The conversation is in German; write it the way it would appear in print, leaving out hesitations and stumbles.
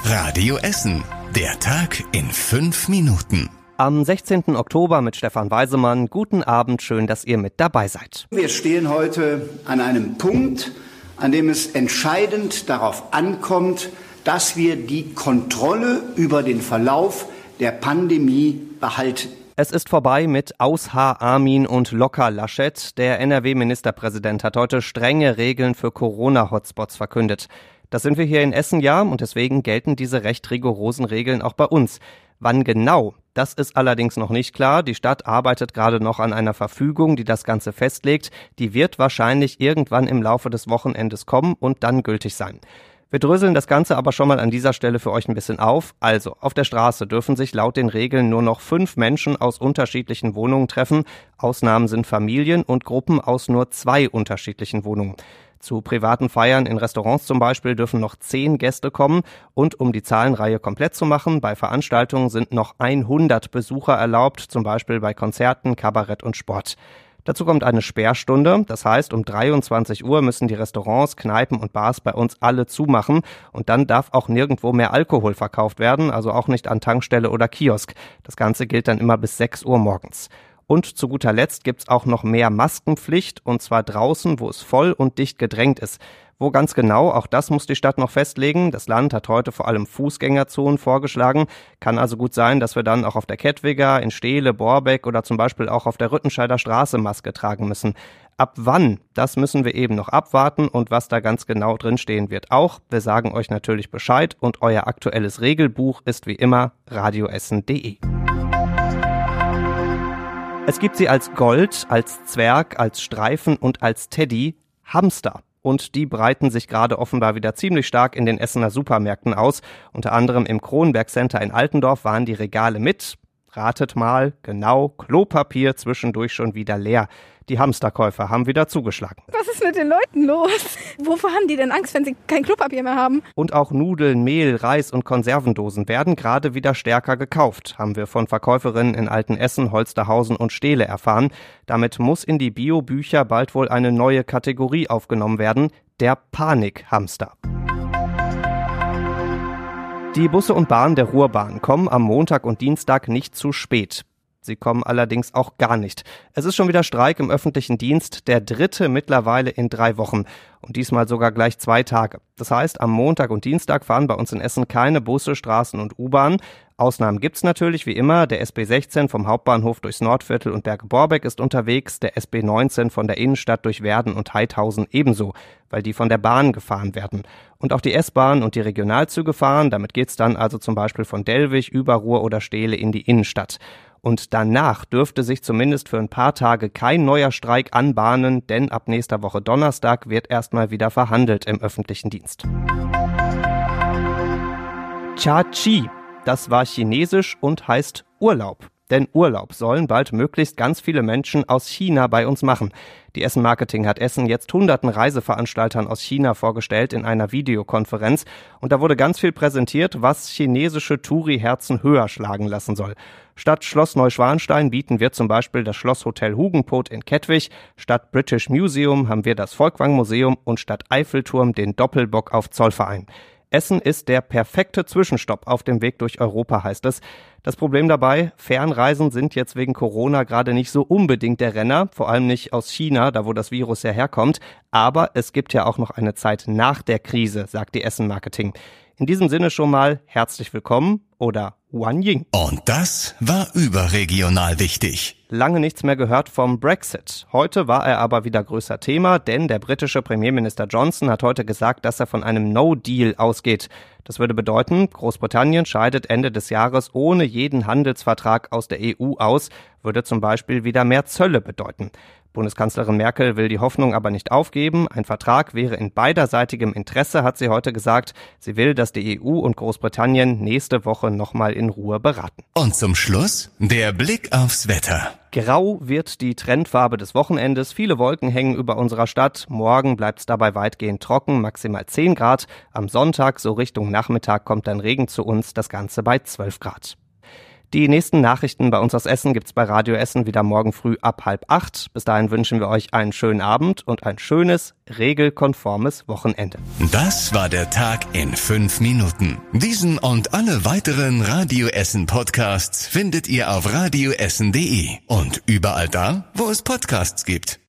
Radio Essen. Der Tag in 5 Minuten. Am 16. Oktober mit Stefan Weisemann. Guten Abend, schön, dass ihr mit dabei seid. Wir stehen heute an einem Punkt, an dem es entscheidend darauf ankommt, dass wir die Kontrolle über den Verlauf der Pandemie behalten. Es ist vorbei mit Aus-H. Armin und Locker-Laschet. Der NRW-Ministerpräsident hat heute strenge Regeln für Corona-Hotspots verkündet. Das sind wir hier in Essen ja und deswegen gelten diese recht rigorosen Regeln auch bei uns. Wann genau? Das ist allerdings noch nicht klar. Die Stadt arbeitet gerade noch an einer Verfügung, die das Ganze festlegt. Die wird wahrscheinlich irgendwann im Laufe des Wochenendes kommen und dann gültig sein. Wir dröseln das Ganze aber schon mal an dieser Stelle für euch ein bisschen auf. Also, auf der Straße dürfen sich laut den Regeln nur noch 5 Menschen aus unterschiedlichen Wohnungen treffen. Ausnahmen sind Familien und Gruppen aus nur 2 unterschiedlichen Wohnungen. Zu privaten Feiern in Restaurants zum Beispiel dürfen noch 10 Gäste kommen. Und um die Zahlenreihe komplett zu machen, bei Veranstaltungen sind noch 100 Besucher erlaubt, zum Beispiel bei Konzerten, Kabarett und Sport. Dazu kommt eine Sperrstunde, das heißt, um 23 Uhr müssen die Restaurants, Kneipen und Bars bei uns alle zumachen und dann darf auch nirgendwo mehr Alkohol verkauft werden, also auch nicht an Tankstelle oder Kiosk. Das Ganze gilt dann immer bis 6 Uhr morgens. Und zu guter Letzt gibt's auch noch mehr Maskenpflicht, und zwar draußen, wo es voll und dicht gedrängt ist. Wo ganz genau, auch das muss die Stadt noch festlegen. Das Land hat heute vor allem Fußgängerzonen vorgeschlagen. Kann also gut sein, dass wir dann auch auf der Kettwiger, in Steele, Borbeck oder zum Beispiel auch auf der Rüttenscheider Straße Maske tragen müssen. Ab wann? Das müssen wir eben noch abwarten und was da ganz genau drinstehen wird auch. Wir sagen euch natürlich Bescheid und euer aktuelles Regelbuch ist wie immer radioessen.de. Es gibt sie als Gold, als Zwerg, als Streifen und als Teddy, Hamster. Und die breiten sich gerade offenbar wieder ziemlich stark in den Essener Supermärkten aus. Unter anderem im Kronberg Center in Altendorf waren die Regale mit, ratet mal, genau, Klopapier zwischendurch schon wieder leer. Die Hamsterkäufer haben wieder zugeschlagen. Was ist mit den Leuten los? Wovor haben die denn Angst, wenn sie kein Klopapier mehr haben? Und auch Nudeln, Mehl, Reis und Konservendosen werden gerade wieder stärker gekauft, haben wir von Verkäuferinnen in Altenessen, Holsterhausen und Steele erfahren. Damit muss in die Bio-Bücher bald wohl eine neue Kategorie aufgenommen werden, der Panikhamster. Die Busse und Bahnen der Ruhrbahn kommen am Montag und Dienstag nicht zu spät. Sie kommen allerdings auch gar nicht. Es ist schon wieder Streik im öffentlichen Dienst, der 3. mittlerweile in 3 Wochen. Und diesmal sogar gleich 2 Tage. Das heißt, am Montag und Dienstag fahren bei uns in Essen keine Busse, Straßen und U-Bahn. Ausnahmen gibt's natürlich, wie immer. Der SB 16 vom Hauptbahnhof durchs Nordviertel und Berge-Borbeck ist unterwegs, der SB 19 von der Innenstadt durch Werden und Heidhausen ebenso, weil die von der Bahn gefahren werden. Und auch die S-Bahn und die Regionalzüge fahren, damit geht's dann also zum Beispiel von Dellwig über Ruhr oder Steele in die Innenstadt. Und danach dürfte sich zumindest für ein paar Tage kein neuer Streik anbahnen, denn ab nächster Woche Donnerstag wird erstmal wieder verhandelt im öffentlichen Dienst. Cha-Chi, das war chinesisch und heißt Urlaub. Denn Urlaub sollen bald möglichst ganz viele Menschen aus China bei uns machen. Die Essen Marketing hat Essen jetzt hunderten Reiseveranstaltern aus China vorgestellt in einer Videokonferenz. Und da wurde ganz viel präsentiert, was chinesische Touri-Herzen höher schlagen lassen soll. Statt Schloss Neuschwanstein bieten wir zum Beispiel das Schlosshotel Hugenpot in Kettwig, statt British Museum haben wir das Volkwang Museum und statt Eiffelturm den Doppelbock auf Zollverein. Essen ist der perfekte Zwischenstopp auf dem Weg durch Europa, heißt es. Das Problem dabei, Fernreisen sind jetzt wegen Corona gerade nicht so unbedingt der Renner, vor allem nicht aus China, da wo das Virus ja herkommt. Aber es gibt ja auch noch eine Zeit nach der Krise, sagt die Essen Marketing. In diesem Sinne schon mal herzlich willkommen oder Wan Ying. Und das war überregional wichtig. Lange nichts mehr gehört vom Brexit. Heute war er aber wieder größer Thema, denn der britische Premierminister Johnson hat heute gesagt, dass er von einem No-Deal ausgeht. Das würde bedeuten, Großbritannien scheidet Ende des Jahres ohne jeden Handelsvertrag aus der EU aus, würde zum Beispiel wieder mehr Zölle bedeuten. Bundeskanzlerin Merkel will die Hoffnung aber nicht aufgeben. Ein Vertrag wäre in beiderseitigem Interesse, hat sie heute gesagt. Sie will, dass die EU und Großbritannien nächste Woche nochmal in Ruhe beraten. Und zum Schluss der Blick aufs Wetter. Grau wird die Trendfarbe des Wochenendes. Viele Wolken hängen über unserer Stadt. Morgen bleibt es dabei weitgehend trocken, maximal 10 Grad. Am Sonntag, so Richtung Nachmittag, kommt dann Regen zu uns, das Ganze bei 12 Grad. Die nächsten Nachrichten bei uns aus Essen gibt's bei Radio Essen wieder morgen früh ab 7:30. Bis dahin wünschen wir euch einen schönen Abend und ein schönes, regelkonformes Wochenende. Das war der Tag in 5 Minuten. Diesen und alle weiteren Radio Essen Podcasts findet ihr auf radioessen.de und überall da, wo es Podcasts gibt.